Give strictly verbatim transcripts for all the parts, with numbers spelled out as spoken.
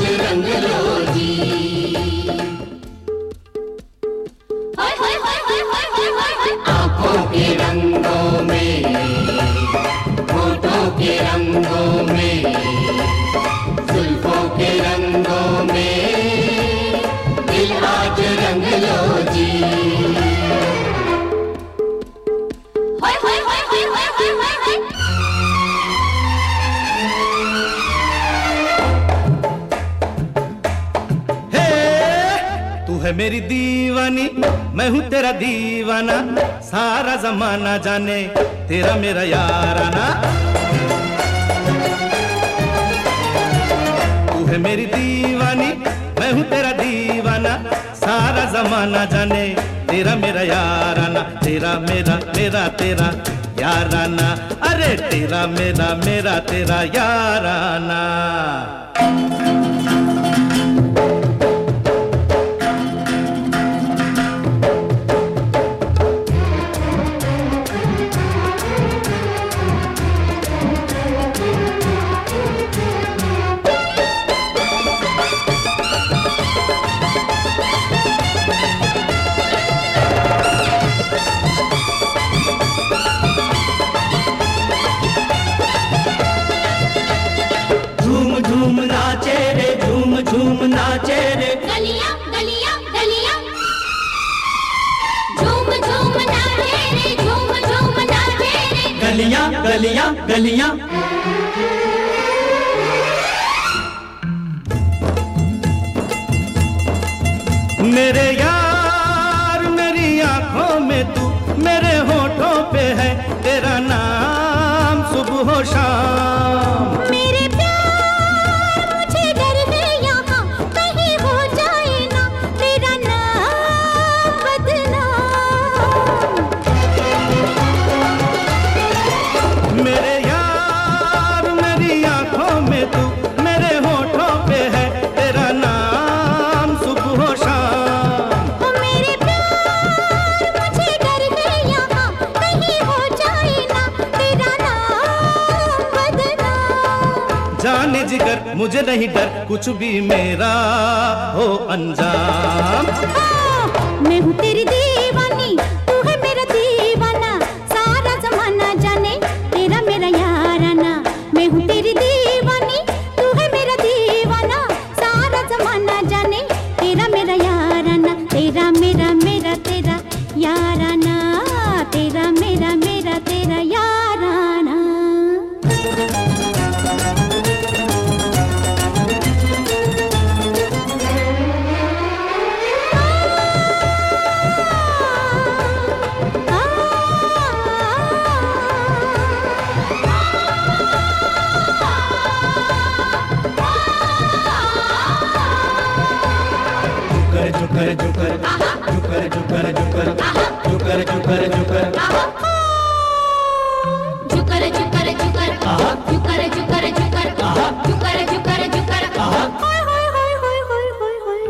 रंग लो जी। आंखों के रंगों में, होठों के रंगों में, जुल्फों के रंगों में, दिल आज रंग लो जी। है मेरी दीवानी, मैं हूँ तेरा दीवाना, सारा जमाना जाने तेरा मेरा याराना। तू है मेरी दीवानी, मैं हूँ तेरा दीवाना, सारा जमाना जाने तेरा मेरा याराना। तेरा मेरा मेरा तेरा याराना, अरे तेरा मेरा मेरा तेरा याराना। झूम नाचे रे, झूम झूम नाचे रे, गलियां गलियां गलियां, झूम झूम नाचे रे, झूम झूम नाचे रे, गलियां गलियां गलियां। मेरे यार मेरी आंखों में तू, मेरे होठों पे है तेरा नाम सुबह हो शाम। मेरे प्यार मुझे डर है यहाँ कहीं हो जाए ना तेरा नाम बदनाम। मेरे यार मेरी आंखों में तू, मेरे होठों पे है तेरा नाम सुबह हो शाम। मेरे प्यार मुझे डर है यहाँ कहीं हो जाए ना तेरा नाम बदनाम। जाने जिगर मुझे नहीं डर कुछ भी मेरा हो अंजाम। मैं हूँ तेरी दीवानी, तू है मेरा दीवाना, सारा जमाना जाने तेरा मेरा याराना। मैं हूँ तेरी दीवानी, तू है मेरा दीवाना, सारा जमाना जाने तेरा मेरा याराना। तेरा मेरा मेरा तेरा याराना, तेरा मेरा मेरा तेरा याराना। जुकर जुकर जुकर जुकर जुकर जुकर जुकर जुकर जुकर जुकर जुकर जुकर जुकर जुकर जुकर जुकर जुकर जुकर होय होय होय होय होय होय होय।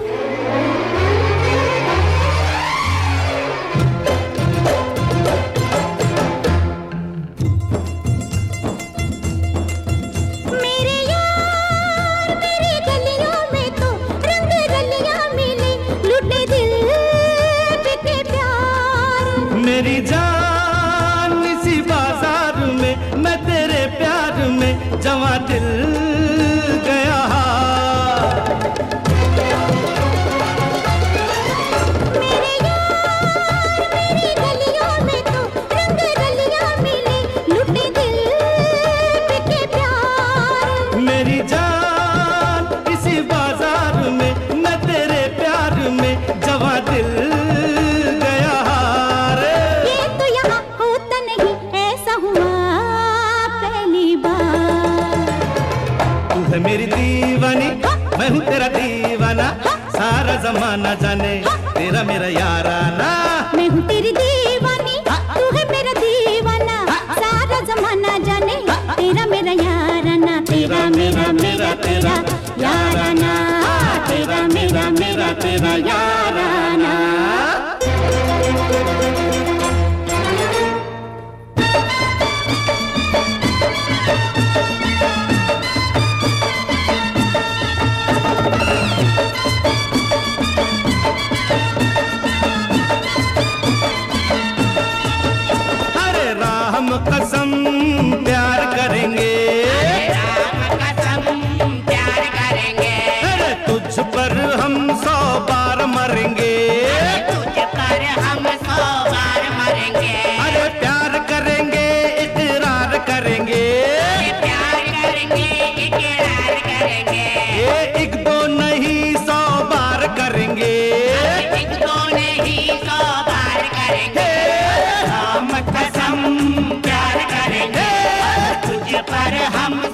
मेरे यार मेरी गलियों में तो रंग रलियां मिले, लुटे दिल बिके प्यार। मेरी जान इसी बाजार में, मैं तेरे प्यार में जवां दिल गया हार। मेरे यार मेरी गलियों में तो रंग रलियां मिले, लुटे दिल बिके प्यार। मेरी जान इसी बाजार में, मैं तेरे प्यार में जवां दिल गया हार। ये तो यहाँ होता नहीं, ऐसा हुआ पहली बार। तू है मेरी दीवानी, मैं हूँ तेरा दीवाना, सारा जमाना जाने तेरा मेरा याराना। मैं हूँ तेरी दीवानी, तू है मेरा दीवाना, सारा जमाना जाने तेरा मेरा याराना। तेरा मेरा मेरा तेरा याराना, तेरा मेरा मेरा तेरा याराना। पर हम